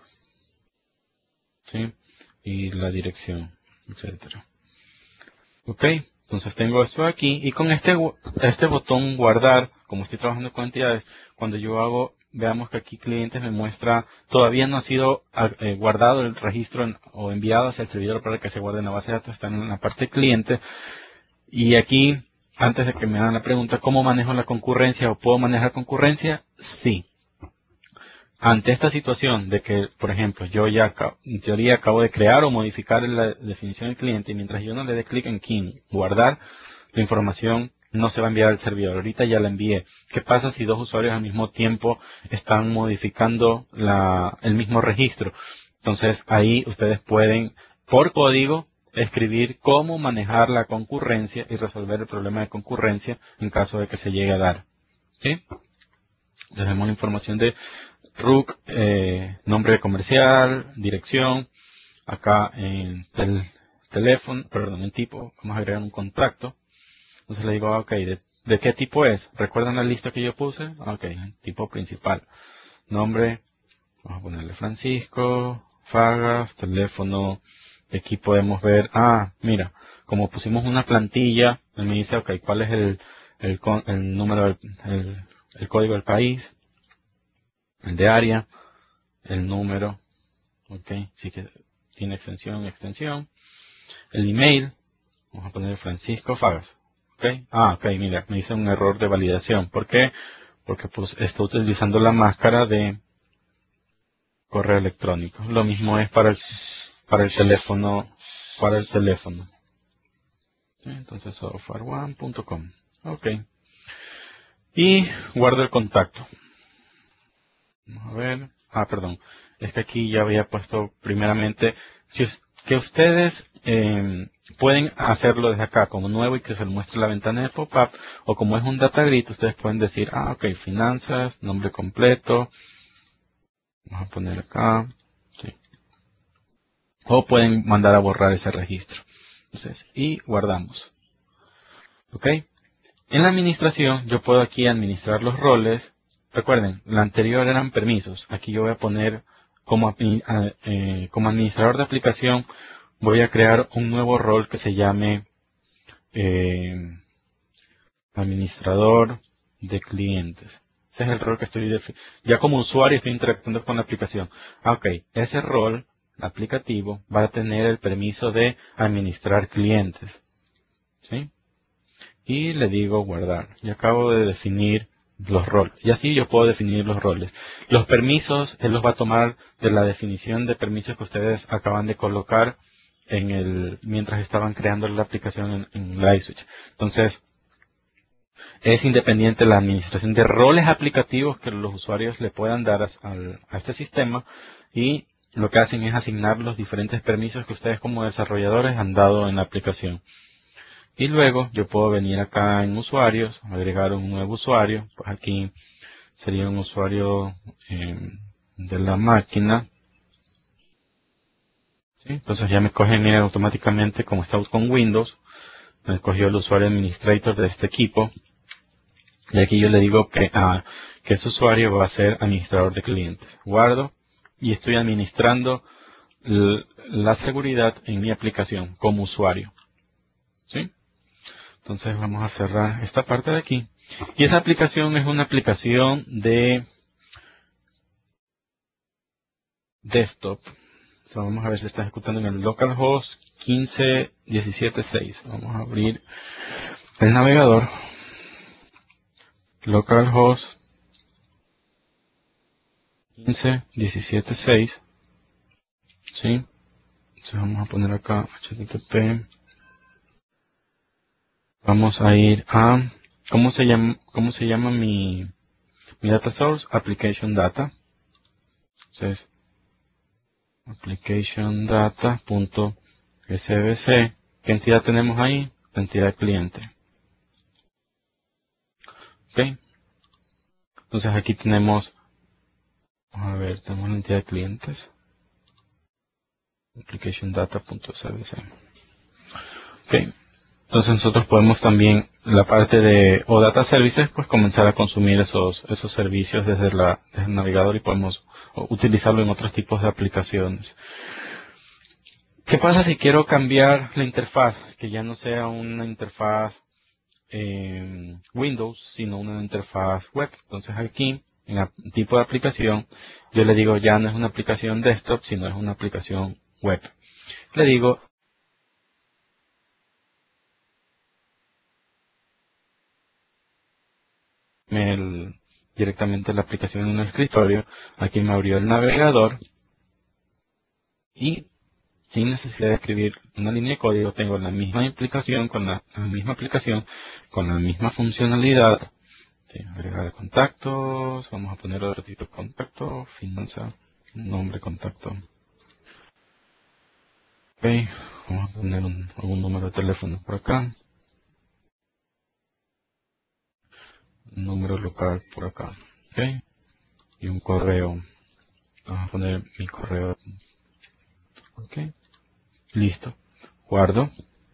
¿sí? Y la dirección, etcétera. Ok, entonces tengo esto aquí y con este botón guardar, como estoy trabajando con entidades, cuando yo hago, veamos que aquí clientes me muestra, todavía no ha sido guardado el registro o enviado hacia el servidor para que se guarde en la base de datos, está en la parte cliente. Y aquí, antes de que me hagan la pregunta, ¿cómo manejo la concurrencia o puedo manejar concurrencia? Sí. Ante esta situación de que, por ejemplo, yo ya en teoría acabo de crear o modificar la definición del cliente y mientras yo no le dé clic en aquí, guardar, la información no se va a enviar al servidor. Ahorita ya la envié. ¿Qué pasa si dos usuarios al mismo tiempo están modificando el mismo registro? Entonces ahí ustedes pueden, por código, escribir cómo manejar la concurrencia y resolver el problema de concurrencia en caso de que se llegue a dar. ¿Sí? Tenemos la información de RUC, nombre comercial, dirección, acá en teléfono, perdón, en tipo, vamos a agregar un contacto. Entonces le digo, ok, ¿de qué tipo es? ¿Recuerdan la lista que yo puse? Ok, tipo principal. Nombre, vamos a ponerle Francisco, Fagas, teléfono. Aquí podemos ver, mira, como pusimos una plantilla, él me dice, ok, ¿cuál es el número, el código del país, el de área, el número, ok, sí que tiene extensión, el email, vamos a poner Francisco Fagas, ok, ok, mira, me hice un error de validación, ¿por qué? Porque pues estoy utilizando la máscara de correo electrónico, lo mismo es para el teléfono, ¿sí? Entonces softwareone.com, ok, y guardo el contacto, vamos a ver, perdón, es que aquí ya había puesto primeramente, que ustedes pueden hacerlo desde acá como nuevo y que se les muestre la ventana de pop-up, o como es un data grid, ustedes pueden decir, ok, finanzas, nombre completo, vamos a poner acá, sí. O pueden mandar a borrar ese registro. Entonces, y guardamos. Ok. En la administración, yo puedo aquí administrar los roles. Recuerden, la anterior eran permisos. Aquí yo voy a poner como administrador de aplicación, voy a crear un nuevo rol que se llame administrador de clientes. Ese es el rol que estoy definiendo. Ya como usuario estoy interactuando con la aplicación. Ok, ese rol aplicativo va a tener el permiso de administrar clientes. ¿Sí? Y le digo guardar. Y acabo de definir los roles. Y así yo puedo definir los roles. Los permisos, él los va a tomar de la definición de permisos que ustedes acaban de colocar mientras estaban creando la aplicación en LiveSwitch. Entonces, es independiente la administración de roles aplicativos que los usuarios le puedan dar a este sistema y lo que hacen es asignar los diferentes permisos que ustedes como desarrolladores han dado en la aplicación. Y luego yo puedo venir acá en usuarios, agregar un nuevo usuario. Pues aquí sería un usuario de la máquina. ¿Sí? Entonces ya me coge automáticamente, como está con Windows, me escogió el usuario administrator de este equipo. Y aquí yo le digo que ese usuario va a ser administrador de clientes. Guardo y estoy administrando la seguridad en mi aplicación como usuario. ¿Sí? Entonces vamos a cerrar esta parte de aquí. Y esa aplicación es una aplicación de desktop. Vamos a ver si está ejecutando en el localhost 15.17.6. Vamos a abrir el navegador. Localhost 15.17.6. ¿Sí? Entonces vamos a poner acá HTTP. Vamos a ir a, cómo se llama mi data source? Application data. Entonces, application data.svc. ¿Qué entidad tenemos ahí? La entidad cliente. ¿Ok? Entonces aquí tenemos, vamos a ver, tenemos la entidad de clientes. Application data.svc. ¿Ok? Entonces nosotros podemos también, la parte de OData Services, pues comenzar a consumir esos servicios desde el navegador y podemos utilizarlo en otros tipos de aplicaciones. ¿Qué pasa si quiero cambiar la interfaz? Que ya no sea una interfaz Windows, sino una interfaz web. Entonces aquí, en el tipo de aplicación, yo le digo ya no es una aplicación desktop, sino es una aplicación web. Le digo directamente la aplicación en un escritorio. Aquí me abrió el navegador y sin necesidad de escribir una línea de código tengo la misma aplicación con la misma funcionalidad. Sí, agregar contactos, vamos a poner otro tipo de contacto, finanza, nombre, contacto. Ok, vamos a poner algún número de teléfono por acá, un número local por acá, ok, y un correo, vamos a poner mi correo, ok, listo, guardo.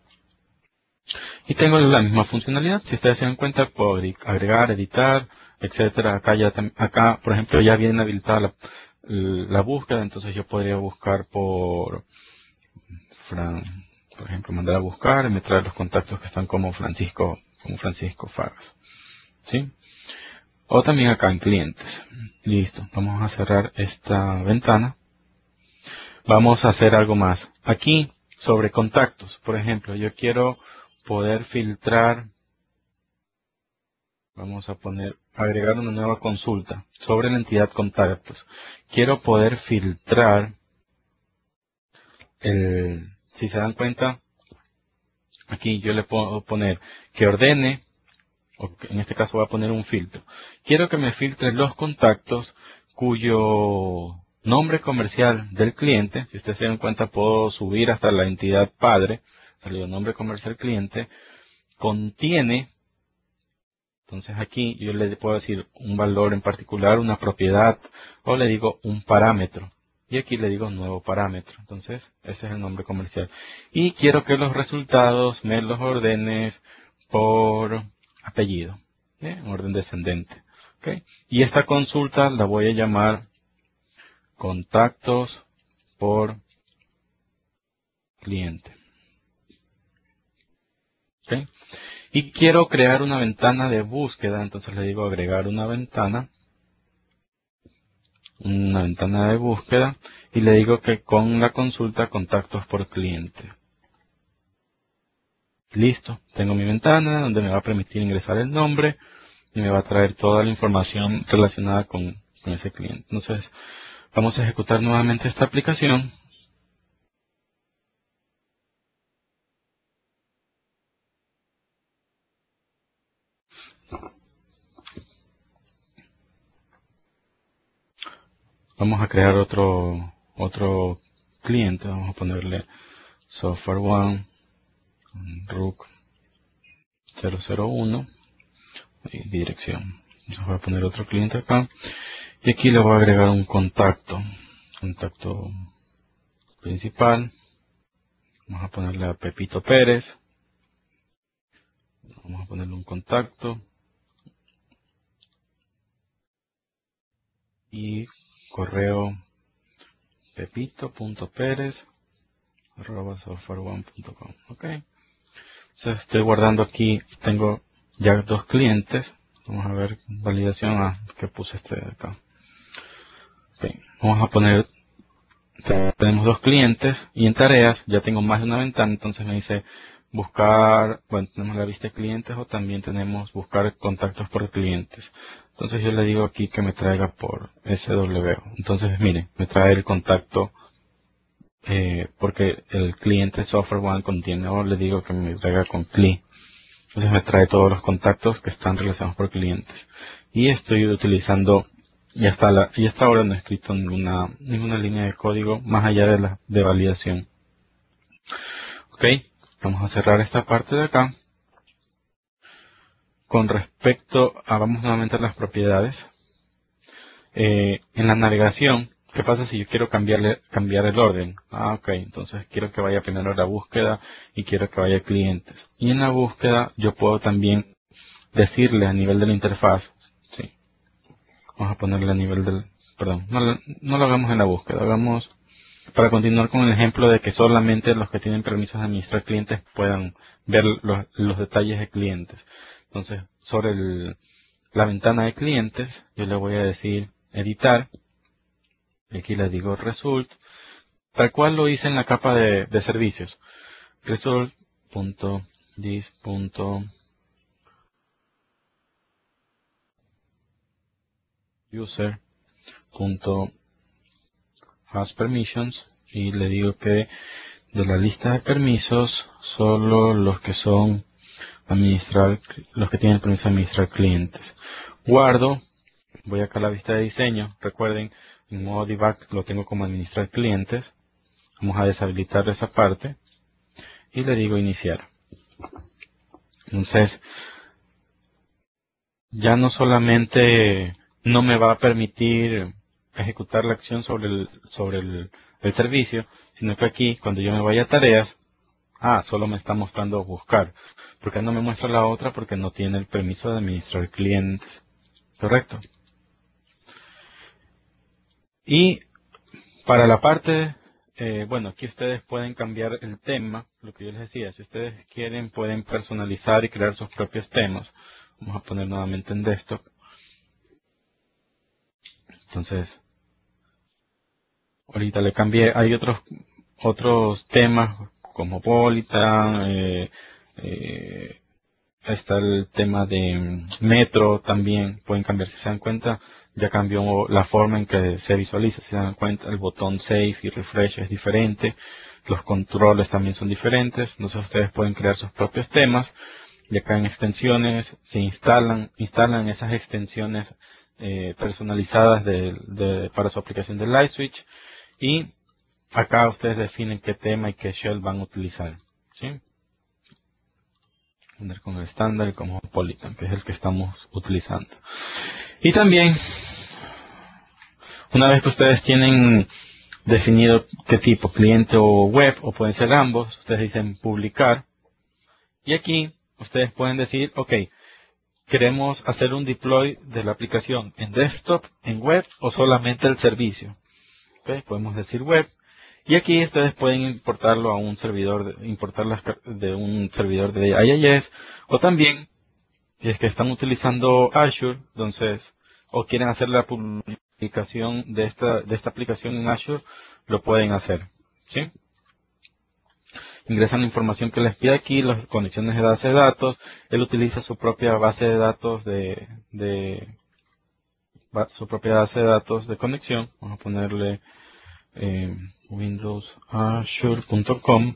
Y tengo la misma funcionalidad, si ustedes se dan cuenta, puedo agregar, editar, etcétera. Acá, acá, por ejemplo, ya viene habilitada la búsqueda, entonces yo podría buscar por Fran, por ejemplo, mandar a buscar y me trae los contactos que están como Francisco Fagas. ¿Sí? O también acá en clientes. Listo. Vamos a cerrar esta ventana. Vamos a hacer algo más. Aquí, sobre contactos, por ejemplo, yo quiero poder filtrar, vamos a agregar una nueva consulta sobre la entidad contactos. Quiero poder filtrar si se dan cuenta, aquí yo le puedo poner que ordene, o en este caso voy a poner un filtro. Quiero que me filtre los contactos cuyo nombre comercial del cliente, si ustedes se dan cuenta puedo subir hasta la entidad padre, salió nombre comercial cliente, contiene, entonces aquí yo le puedo decir un valor en particular, una propiedad, o le digo un parámetro. Y aquí le digo nuevo parámetro. Entonces, ese es el nombre comercial. Y quiero que los resultados me los ordenes por apellido, ¿sí? En orden descendente. ¿Ok? Y esta consulta la voy a llamar contactos por cliente. ¿Ok? Y quiero crear una ventana de búsqueda, entonces le digo agregar una ventana de búsqueda y le digo que con la consulta contactos por cliente. Listo, tengo mi ventana donde me va a permitir ingresar el nombre y me va a traer toda la información relacionada con ese cliente. Entonces, vamos a ejecutar nuevamente esta aplicación. Vamos a crear otro otro cliente. Vamos a ponerle software one rook 001 y dirección. Entonces voy a poner otro cliente acá. Y aquí le voy a agregar un contacto principal. Vamos a ponerle a Pepito Pérez. Vamos a ponerle un contacto. Y correo pepito.perez@softwareone.com. Ok. Entonces estoy guardando aquí. Tengo ya dos clientes. Vamos a ver validación que puse este de acá. Okay. Vamos a poner, tenemos dos clientes y en tareas ya tengo más de una ventana, entonces me dice buscar, bueno, tenemos la lista de clientes o también tenemos buscar contactos por clientes. Entonces yo le digo aquí que me traiga por SWO. Entonces miren, me trae el contacto porque el cliente Software One contiene, o le digo que me traiga con CLI. Entonces me trae todos los contactos que están relacionados por clientes. Y estoy utilizando, y hasta ahora no he escrito ninguna línea de código más allá de la de validación. Ok, vamos a cerrar esta parte de acá. Con respecto a, vamos nuevamente a las propiedades. En la navegación, ¿qué pasa si yo quiero cambiar el orden? Ok, entonces quiero que vaya primero a la búsqueda y quiero que vaya a clientes. Y en la búsqueda yo puedo también decirle a nivel de la interfaz, sí, vamos a ponerle a nivel del, perdón, no lo hagamos en la búsqueda, hagamos, para continuar con el ejemplo de que solamente los que tienen permisos de administrar clientes puedan ver los detalles de clientes. Entonces, sobre la ventana de clientes, yo le voy a decir editar, y aquí le digo result, tal cual lo hice en la capa de servicios, result.dis.user.hasPermissions y le digo que de la lista de permisos solo los que son los que tienen permiso de administrar clientes. Guardo, voy acá a la vista de diseño, recuerden, en modo debug lo tengo como administrar clientes. Vamos a deshabilitar esa parte y le digo iniciar. Entonces, ya no solamente no me va a permitir ejecutar la acción sobre el servicio, sino que aquí, cuando yo me vaya a tareas, solo me está mostrando buscar. ¿Por qué no me muestra la otra? Porque no tiene el permiso de administrar clientes. ¿Correcto? Y para la parte, bueno, aquí ustedes pueden cambiar el tema, lo que yo les decía. Si ustedes quieren, pueden personalizar y crear sus propios temas. Vamos a poner nuevamente en desktop. Entonces, ahorita le cambié. Hay otros temas Cosmopolitan, está el tema de Metro también. Pueden cambiar, si se dan cuenta, ya cambió la forma en que se visualiza. Si se dan cuenta, el botón Save y Refresh es diferente. Los controles también son diferentes. Entonces ustedes pueden crear sus propios temas. Y acá en extensiones se instalan esas extensiones personalizadas para su aplicación de LightSwitch. Y acá ustedes definen qué tema y qué shell van a utilizar. ¿Sí? Poner con el estándar y como Cosmopolitan, que es el que estamos utilizando. Y también, una vez que ustedes tienen definido qué tipo, cliente o web, o pueden ser ambos, ustedes dicen publicar. Y aquí ustedes pueden decir, ok, queremos hacer un deploy de la aplicación en desktop, en web o solamente el servicio. Okay, podemos decir web. Y aquí ustedes pueden importarlo a un servidor, importarlas de un servidor de IIS, o también, si es que están utilizando Azure, entonces, o quieren hacer la publicación de esta aplicación en Azure, lo pueden hacer. ¿Sí? Ingresan la información que les pide aquí, las conexiones de base de datos. Él utiliza su propia base de datos su propia base de datos de conexión. Vamos a ponerle windowsazure.com.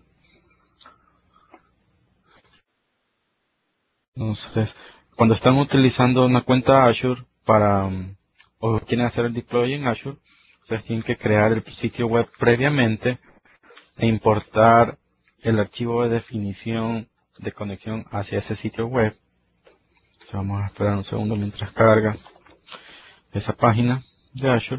Entonces, cuando están utilizando una cuenta Azure o quieren hacer el deploy en Azure, Ustedes tienen que crear el sitio web previamente e importar el archivo de definición de conexión hacia ese sitio web. Entonces vamos a esperar un segundo mientras carga esa página de Azure.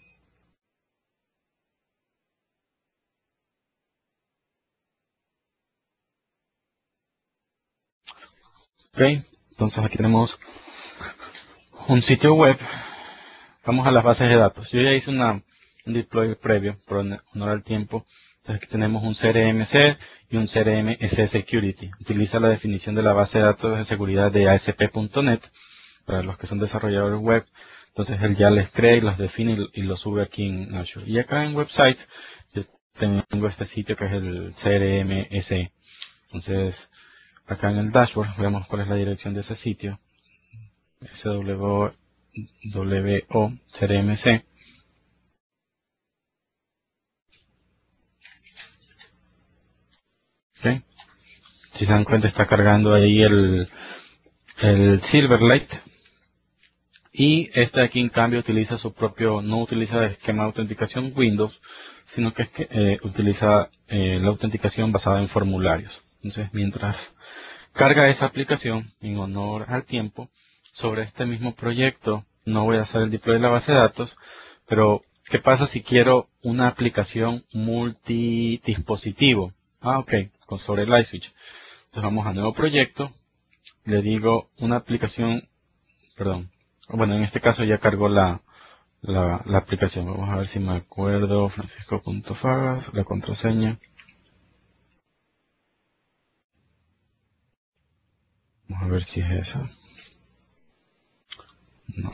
Ok, entonces aquí tenemos un sitio web. Vamos a las bases de datos. Yo ya hice un deploy previo por honor al tiempo. Entonces aquí tenemos un CRMC y un CRMS Security. Utiliza la definición de la base de datos de seguridad de ASP.NET para los que son desarrolladores web. Entonces él ya les crea y los define y los sube aquí en Azure. Y acá en websites yo tengo este sitio que es el CRMS. Entonces acá en el dashboard vemos cuál es la dirección de ese sitio. SWO CRMC. ¿Sí? Si se dan cuenta está cargando ahí el Silverlight. Y este aquí en cambio utiliza su propio, no utiliza el esquema de autenticación Windows, sino que utiliza la autenticación basada en formularios. Entonces mientras carga esa aplicación, en honor al tiempo, sobre este mismo proyecto no voy a hacer el deploy de la base de datos, pero ¿qué pasa si quiero una aplicación multidispositivo? Ok, sobre el iSwitch. Entonces vamos a nuevo proyecto, le digo una aplicación, perdón, bueno, en este caso ya cargó la aplicación. Vamos a ver si me acuerdo, francisco.fagas, la contraseña. Vamos a ver si es esa. No.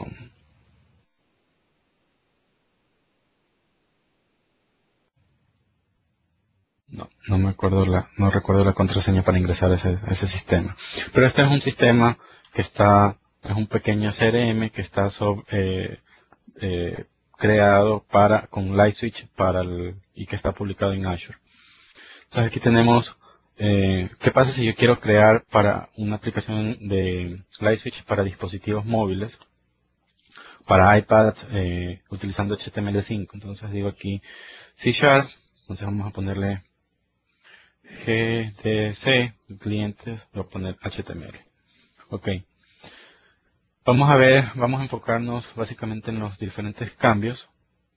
No me acuerdo no recuerdo la contraseña para ingresar a ese sistema. Pero este es un sistema que es un pequeño CRM que está creado con Lightswitch y que está publicado en Azure. Entonces aquí tenemos, ¿qué pasa si yo quiero crear para una aplicación de Lightswitch para dispositivos móviles, para iPads, utilizando HTML5? Entonces digo aquí C#, entonces vamos a ponerle GTC, clientes, voy a poner HTML. Ok. Vamos a enfocarnos básicamente en los diferentes cambios.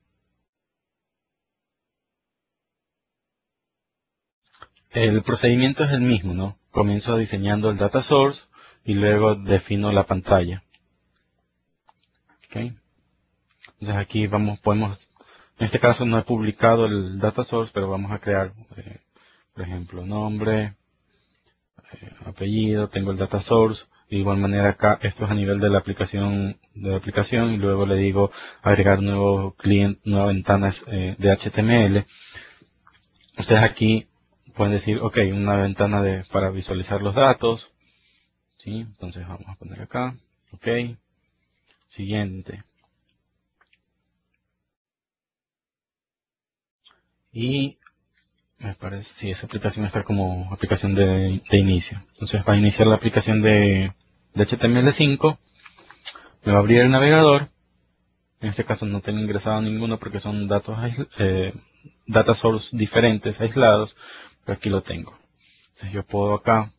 El procedimiento es el mismo, ¿no? Comienzo diseñando el data source y luego defino la pantalla. Ok. Entonces aquí en este caso no he publicado el data source, pero vamos a crear, por ejemplo, nombre, apellido, tengo el data source. De igual manera acá, esto es a nivel de la aplicación, y luego le digo agregar nuevo cliente, nueva ventana de HTML. Ustedes aquí pueden decir, ok, una ventana para visualizar los datos. ¿Sí? Entonces vamos a poner acá, ok, siguiente. Y me parece, sí, esa aplicación está como aplicación de inicio. Entonces va a iniciar la aplicación de HTML5, me va a abrir el navegador. En este caso no tengo ingresado ninguno porque son data source diferentes, aislados, pero aquí lo tengo. Entonces yo puedo acá,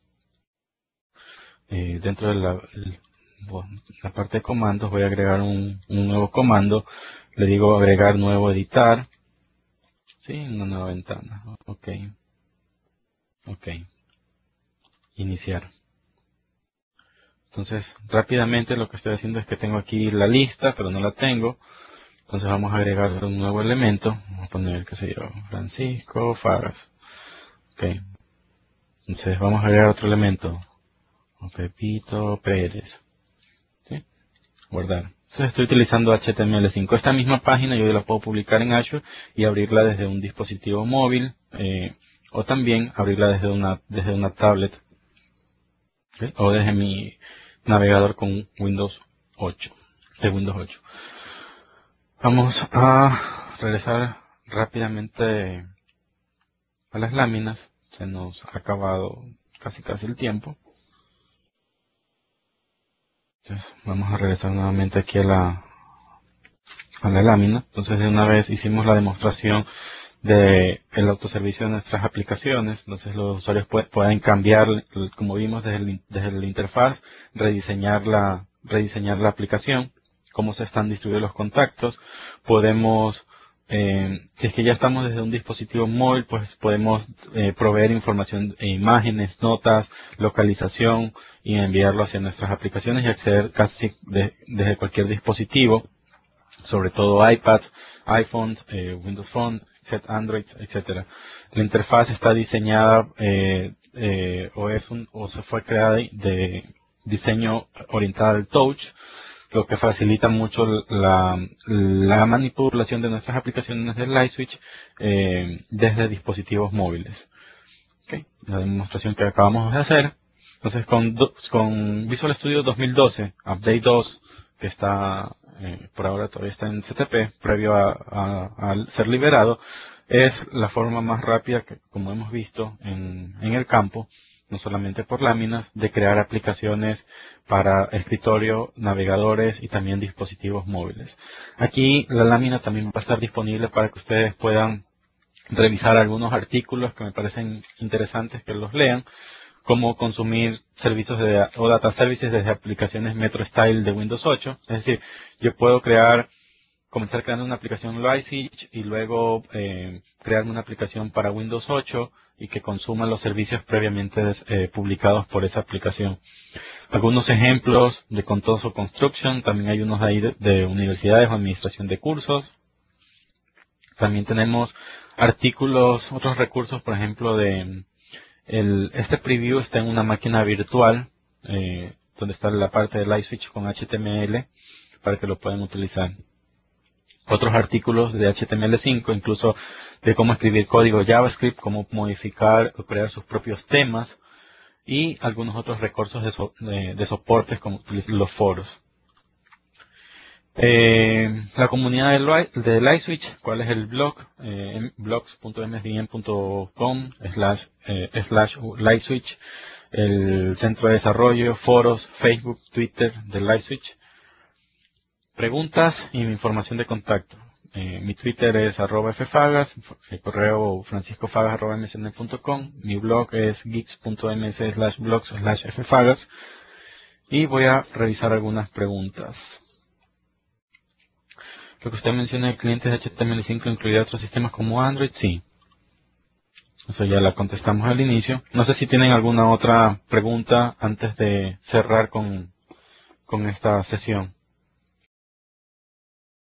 dentro de la parte de comandos, voy a agregar un nuevo comando. Le digo agregar nuevo editar. Sí, una nueva ventana. Ok, ok. Iniciar. Entonces, rápidamente lo que estoy haciendo es que tengo aquí la lista, pero no la tengo. Entonces vamos a agregar un nuevo elemento. Vamos a poner, qué sé yo, Francisco Fagas. Ok. Entonces vamos a agregar otro elemento. Pepito Pérez. ¿Sí? Guardar. Entonces estoy utilizando HTML5. Esta misma página yo la puedo publicar en Azure y abrirla desde un dispositivo móvil, o también abrirla desde una tablet, ¿sí? O desde mi navegador con Windows 8, de Windows 8. Vamos a regresar rápidamente a las láminas. Se nos ha acabado casi el tiempo. Entonces, vamos a regresar nuevamente aquí a la lámina. Entonces de una vez hicimos la demostración de el autoservicio de nuestras aplicaciones. Entonces los usuarios pueden cambiar, como vimos desde la interfaz, rediseñar la aplicación, cómo se están distribuidos los contactos. Podemos, si es que ya estamos desde un dispositivo móvil, pues podemos proveer información, imágenes, notas, localización y enviarlo hacia nuestras aplicaciones y acceder casi desde cualquier dispositivo, sobre todo iPad, iPhones, Windows Phone, Android, etcétera. La interfaz está diseñada o se fue creada de diseño orientado al touch, lo que facilita mucho la manipulación de nuestras aplicaciones del LightSwitch desde dispositivos móviles. Okay. La demostración que acabamos de hacer. Entonces con Visual Studio 2012, Update 2, que está por ahora todavía está en CTP, previo a ser liberado, es la forma más rápida que, como hemos visto en el campo, no solamente por láminas, de crear aplicaciones para escritorio, navegadores y también dispositivos móviles. Aquí la lámina también va a estar disponible para que ustedes puedan revisar algunos artículos que me parecen interesantes que los lean, cómo consumir servicios o data services desde aplicaciones MetroStyle de Windows 8. Es decir, yo puedo comenzar creando una aplicación LightSwitch y luego crearme una aplicación para Windows 8 y que consuma los servicios previamente publicados por esa aplicación. Algunos ejemplos de Contoso Construction, también hay unos ahí de universidades o administración de cursos. También tenemos artículos, otros recursos, por ejemplo, este preview está en una máquina virtual, donde está la parte de LightSwitch con HTML, para que lo puedan utilizar. Otros artículos de HTML5, incluso de cómo escribir código JavaScript, cómo modificar o crear sus propios temas, y algunos otros recursos de soportes como los foros. La comunidad de LightSwitch, ¿cuál es el blog? blogs.msdn.com/LightSwitch, el centro de desarrollo, foros, Facebook, Twitter de LightSwitch. Preguntas y información de contacto. Mi Twitter es @ffagas, el correo franciscofagas@msdn.com, mi blog es geeks.ms/blogs/ffagas, y voy a revisar algunas preguntas. Lo que usted menciona de clientes de HTML5 incluirá otros sistemas como Android, sí. Eso ya la contestamos al inicio. No sé si tienen alguna otra pregunta antes de cerrar con esta sesión.